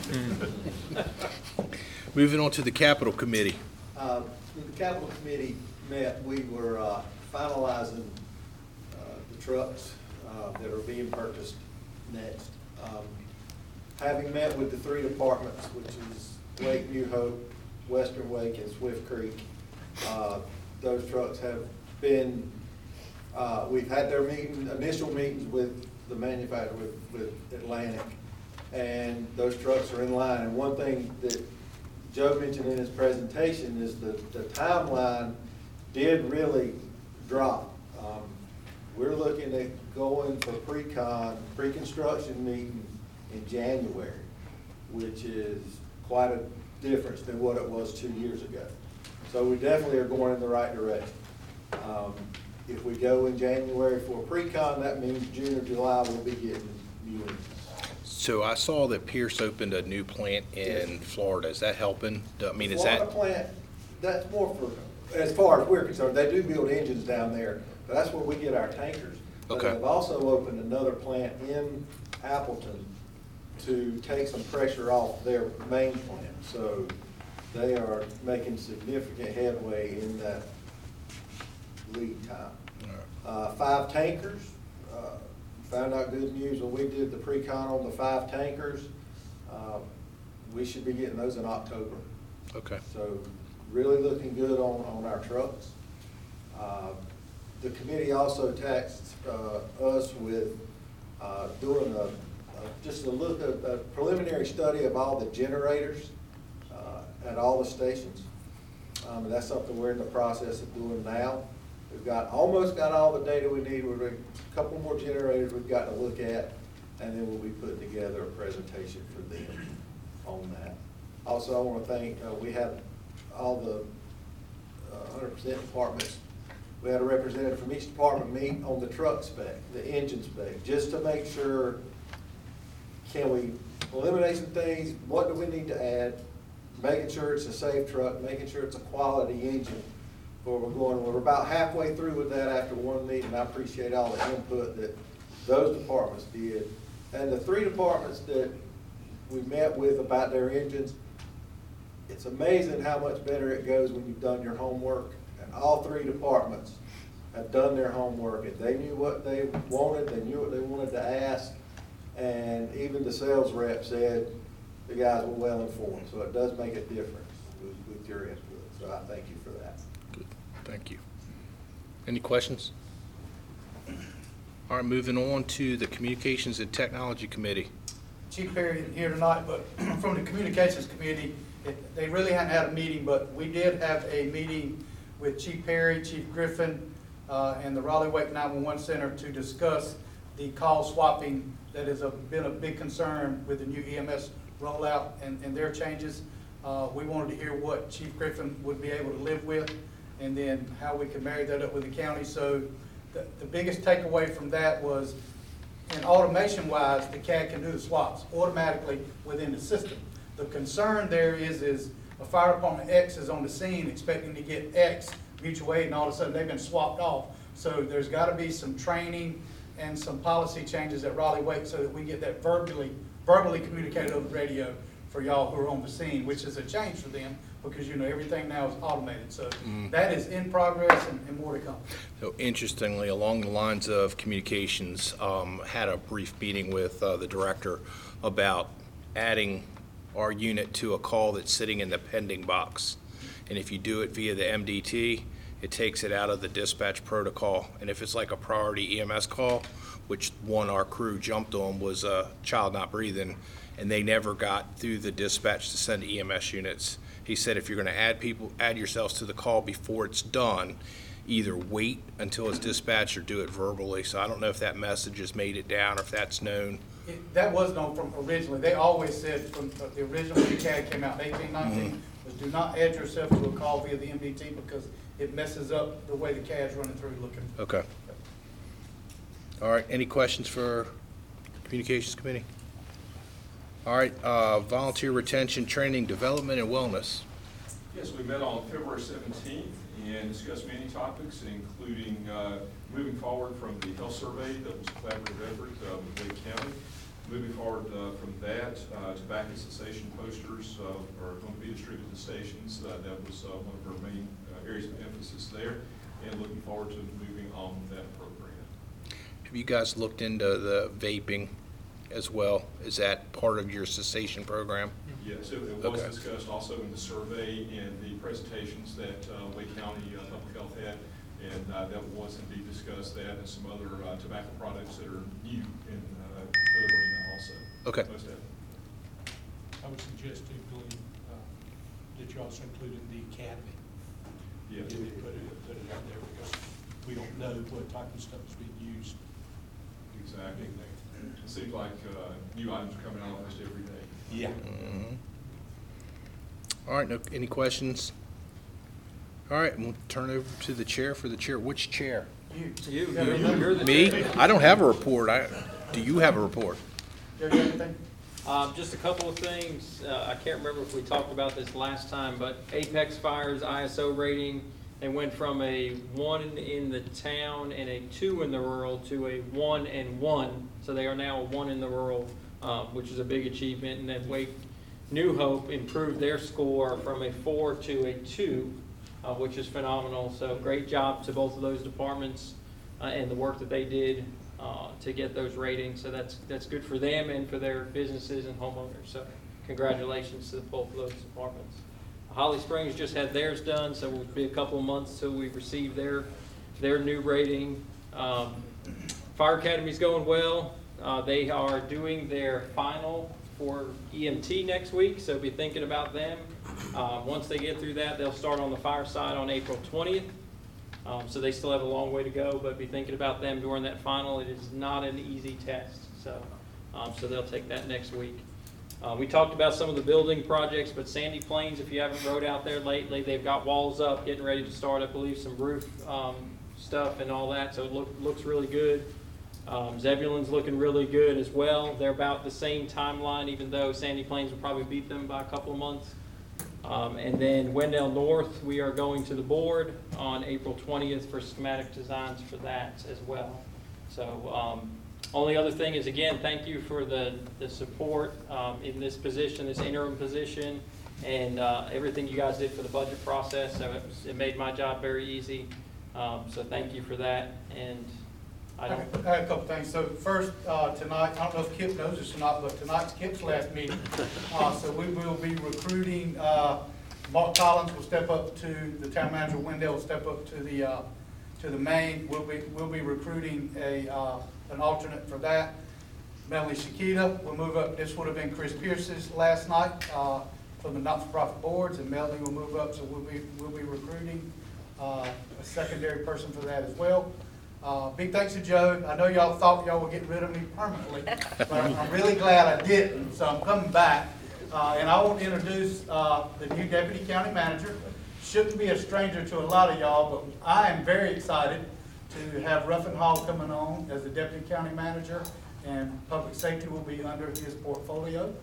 A: Moving on to the capital committee.
C: Uh, When the capital committee met, we were uh, finalizing uh, the trucks uh, that are being purchased next. Um, Having met with the three departments, which is Wake, New Hope, Western Wake, and Swift Creek, uh, those trucks have been, uh, we've had their meeting, initial meetings with the manufacturer, with, with Atlantic, and those trucks are in line. And one thing that Joe mentioned in his presentation is that the timeline did really drop. Um, We're looking at going for pre-con, pre-construction meeting in January, which is quite a difference than what it was two years ago. So we definitely are going in the right direction. Um, If we go in January for pre-con, that means June or July we'll be getting new engines.
A: So I saw that Pierce opened a new plant in Florida. Is that helping? I mean, is that?
C: Florida plant, that's more for, as far as we're concerned, they do build engines down there, but that's where we get our tankers. But
A: Okay.
C: they've also opened another plant in Appleton to take some pressure off their main plant. So they are making significant headway in that lead time. Uh, five tankers, uh, found out good news when we did the pre-con on the five tankers. Uh, we should be getting those in October.
A: Okay.
C: So really looking good on, on our trucks. Uh, The committee also tasked uh, us with uh, doing a, a- just a look, at a preliminary study of all the generators uh, at all the stations. Um, and that's something we're in the process of doing now. We've got, almost got all the data we need. We've got a couple more generators we've got to look at, and then we'll be putting together a presentation for them on that. Also, I want to thank, uh, we had all the uh, one hundred percent departments. We had a representative from each department meet on the truck spec, the engine spec, just to make sure, can we eliminate some things? What do we need to add? Making sure it's a safe truck, making sure it's a quality engine where we're going. We're about halfway through with that after one meeting. I appreciate all the input that those departments did. And the three departments that we met with about their engines, it's amazing how much better it goes when you've done your homework. And all three departments have done their homework, and they knew what they wanted, they knew what they wanted to ask, and even the sales rep said the guys were well informed. So it does make a difference with, with your input. So I thank you for that.
A: Good. Thank you. Any questions? All right, moving on to the Communications and Technology Committee.
F: Chief Perry isn't here tonight, but from the Communications Committee, it- they really hadn't had a meeting, but we did have a meeting with Chief Perry, Chief Griffin, uh, and the Raleigh Wake nine one one Center to discuss the call swapping that has a- been a big concern with the new E M S rollout and, and their changes. Uh, we wanted to hear what Chief Griffin would be able to live with, and then how we could marry that up with the county. So the, the biggest takeaway from that was, and automation wise, the C A D can do the swaps automatically within the system. The concern there is, is a fire department X is on the scene expecting to get X mutual aid, and all of a sudden they've been swapped off. So there's gotta be some training and some policy changes at Raleigh Wake so that we get that verbally, verbally communicated over the radio for y'all who are on the scene, which is a change for them, because you know, everything now is automated. So that is in progress and, and more to come.
A: So interestingly, along the lines of communications, um, had a brief meeting with uh, the director about adding our unit to a call that's sitting in the pending box. And if you do it via the M D T, it takes it out of the dispatch protocol. And if it's like a priority E M S call, which one our crew jumped on was a child not breathing, and they never got through the dispatch to send E M S units. He said if you're gonna add people, add yourselves to the call before it's done, either wait until it's dispatched or do it verbally. So I don't know if that message has made it down or if that's known.
F: It, that was known from originally. They always said from uh, the original when the C A D came out in eighteen nineteen, was do not add yourself to a call via the M D T because it messes up the way the C A D's running through looking.
A: Okay. All right, any questions for Communications Committee? All right, uh, volunteer retention, training, development, and wellness.
J: Yes, we met on February seventeenth and discussed many topics, including uh, moving forward from the health survey that was a collaborative effort uh, with Wake County. Moving forward uh, from that, uh, tobacco cessation posters uh, are going to be distributed to stations. Uh, that was uh, one of our main uh, areas of emphasis there, and looking forward to moving on with that program.
A: Have you guys looked into the vaping as well? Is that part of your cessation program?
J: Yes, it, it was
A: Okay.
J: discussed also in the survey and the presentations that uh, Wake County uh, Public Health had, and uh, that was indeed discussed, that and some other uh, tobacco products that are new in uh, delivering that also.
A: Okay.
J: Most definitely.
E: I would suggest to Glenn, uh, that you also include in the academy.
J: Yeah.
E: Maybe put it, put it out there because we don't know what type of stuff is being used.
J: Exactly. It seems like uh, new items are coming out almost every day.
E: Yeah.
A: Mhm. All right, no, any questions? All right, we'll turn it over to the chair for the chair. Which chair?
F: You,
B: You,
F: Yeah,
B: you're,
F: you-
B: you're the
A: Me?
B: chair.
A: I don't have a report. I, do you have a report?
F: you have anything?
B: Um, just a couple of things. Uh, I can't remember if we talked about this last time, but Apex Fire's I S O rating, they went from a one in the town and a two in the rural to a one and one. So they are now a one in the rural, um, which is a big achievement. And then Wake New Hope improved their score from a four to a two, uh, which is phenomenal. So great job to both of those departments uh, and the work that they did uh, to get those ratings. So that's that's good for them and for their businesses and homeowners. So congratulations to both of those departments. Holly Springs just had theirs done, so it'll be a couple of months till we receive their their new rating. Um, Fire Academy's going well. Uh, they are doing their final for E M T next week, so be thinking about them. Uh, once they get through that, they'll start on the fire side on April twentieth. Um, so they still have a long way to go, but be thinking about them during that final. It is not an easy test, so um, so they'll take that next week. Uh, we talked about some of the building projects, but Sandy Plains, if you haven't rode out there lately, they've got walls up, getting ready to start, I believe, some roof um, stuff and all that, so it look, looks really good. Um, Zebulon's looking really good as well. They're about the same timeline, even though Sandy Plains will probably beat them by a couple of months. Um, and then Wendell North, we are going to the board on April twentieth for schematic designs for that as well. So, um, only other thing is, again, thank you for the, the support um, in this position, this interim position, and uh, everything you guys did for the budget process. So it, was, it made my job very easy. Um, so thank you for that. And I don't.
F: I had a couple things. So first, uh, tonight, I don't know if Kip knows this or not, but tonight's Kip's last meeting. Uh, so we will be recruiting, uh, Mark Collins will step up to, the town manager, Wendell will step up to the, uh, to the main. We'll be, we'll be recruiting a, uh, an alternate for that. Melanie Shakita will move up. This would have been Chris Pierce's last night, uh, from the not-for-profit boards, and Melanie will move up, so we'll be, we'll be recruiting, uh, a secondary person for that as well. Uh, big thanks to Joe. I know y'all thought y'all would get rid of me permanently, but I'm, I'm really glad I didn't, so I'm coming back. Uh, and I want to introduce uh, the new deputy county manager. Shouldn't be a stranger to a lot of y'all, but I am very excited to have Ruffin Hall coming on as the deputy county manager, and public safety will be under his portfolio.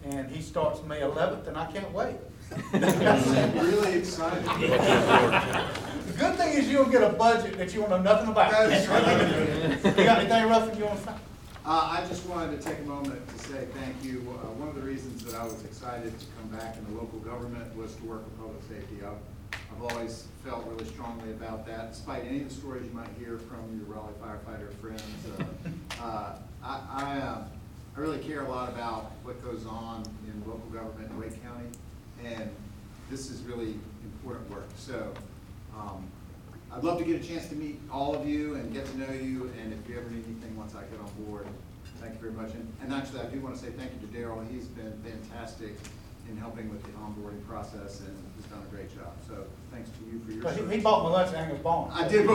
F: and he starts May eleventh, and I can't wait.
D: Really excited.
F: The good thing is you'll get a budget that you won't know nothing about.
D: That's right.
F: You got anything, Ruffin, you want to say?
D: Uh, I just wanted to take a moment to say thank you. Uh, one of the reasons that I was excited to come back in the local government was to work with public safety. I've, I've always felt really strongly about that, despite any of the stories you might hear from your Raleigh firefighter friends. Uh, uh, I, I, uh, I really care a lot about what goes on in local government in Wake County, and this is really important work. So um, I'd love to get a chance to meet all of you and get to know you, and if you ever need anything once I get on board, thank you very much. And, and actually, I do want to say thank you to Daryl. He's been fantastic in helping with the onboarding process and has done a great job. So thanks to you for your
F: But he,
D: service.
F: he bought my lunch at Angus Barn.
D: I did.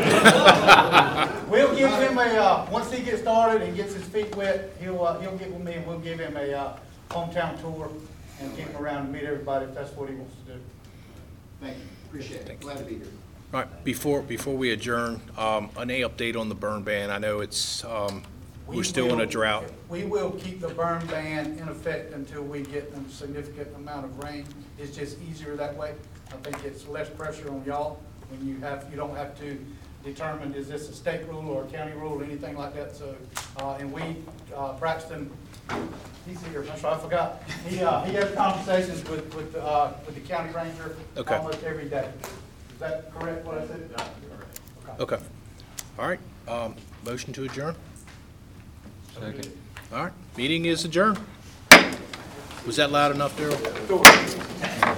F: We'll give him a, uh, once he gets started and gets his feet wet, he'll, uh, he'll get with me and we'll give him a, uh, hometown tour and get him around and meet everybody if that's what he wants to do.
D: Thank you. Appreciate it. Glad to be here.
A: All right, before, before we adjourn, um, an update on the burn ban. I know it's, um,
F: We
A: we're still in a
F: will-
A: drought.
F: We will keep the burn ban in effect until we get a significant amount of rain. It's just easier that way. I think it's less pressure on y'all when you have, you don't have to determine, is this a state rule or a county rule or anything like that. So, uh, and we, uh, Braxton, he's here, that's right, I forgot. He, uh, he has conversations with, with, uh, with the county ranger
A: Okay.
F: almost every day. Is that correct, what I said?
A: Okay. All right, um, motion to adjourn?
F: Second.
A: All right, meeting is adjourned. Was that loud enough, Daryl?